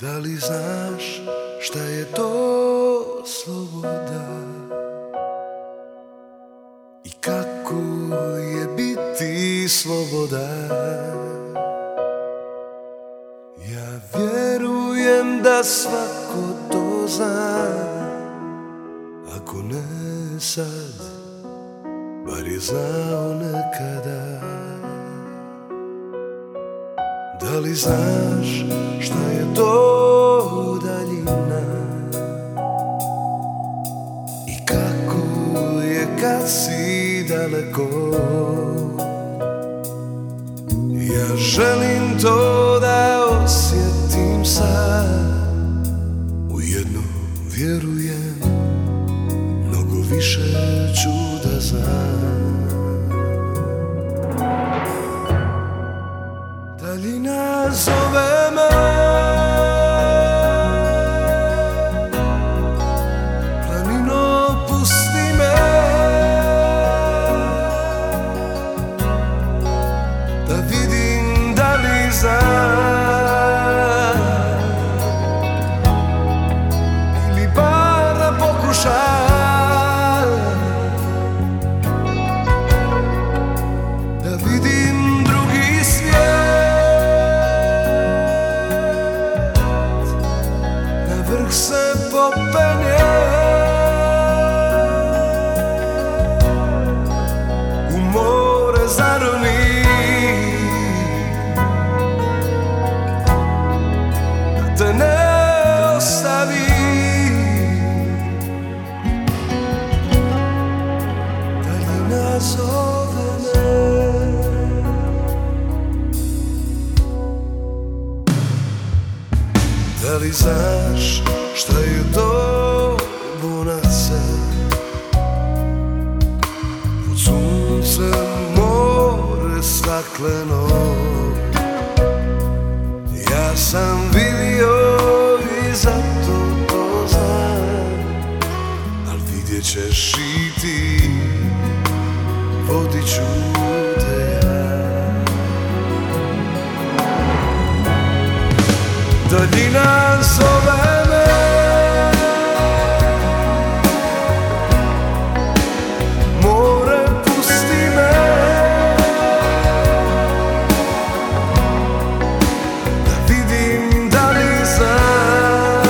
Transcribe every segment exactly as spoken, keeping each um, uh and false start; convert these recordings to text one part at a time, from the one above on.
Da li znaš šta je to sloboda i kako je biti slobodan? Ja vjerujem da svako to zna, ako ne sad, bar je znao nekada. Da li znaš šta je to daljina i kako je kad si daleko? Ja želim to da osjetim sad, u jedno vjerujem, mnogo više ću da znam. Daljina zove me, planino pusti me, da vidim da li znam, ili bar da pokušam, da vidim drugi svijet. Vrh se popenje, u more zaroni, da te ne ostavi. Daljina zove me. Da li znaš šta je to bonaca, pod suncem more stakleno? Ja sam vidio i zato to znam, al vidjet ćeš i ti, vodit ću te ja. Daljina zove me, more pusti me, da vidim da li znam,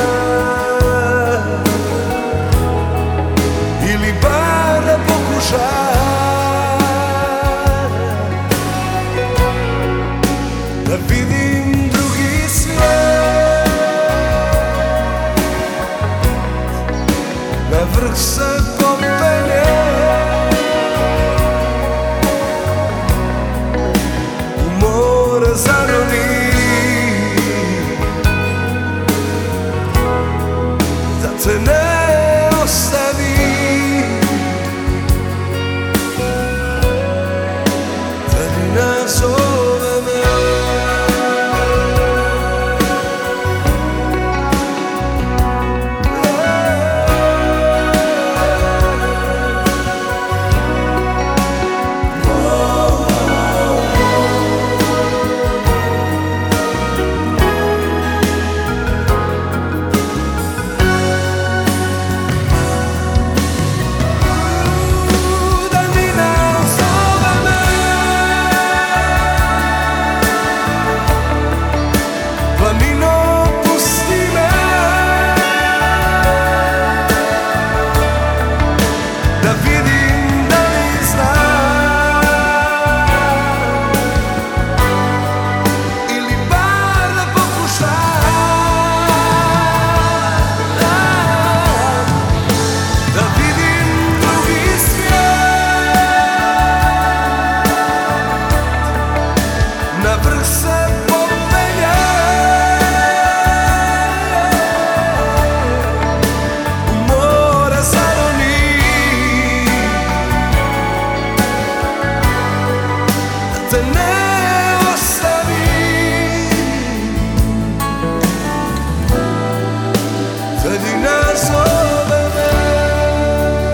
ili bar da pokušam, da vidim drugi svijet. Na vrh se popenje, u more zaroni, da te ne ostavi. Daljina zove me.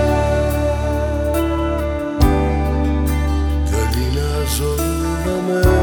Zove me.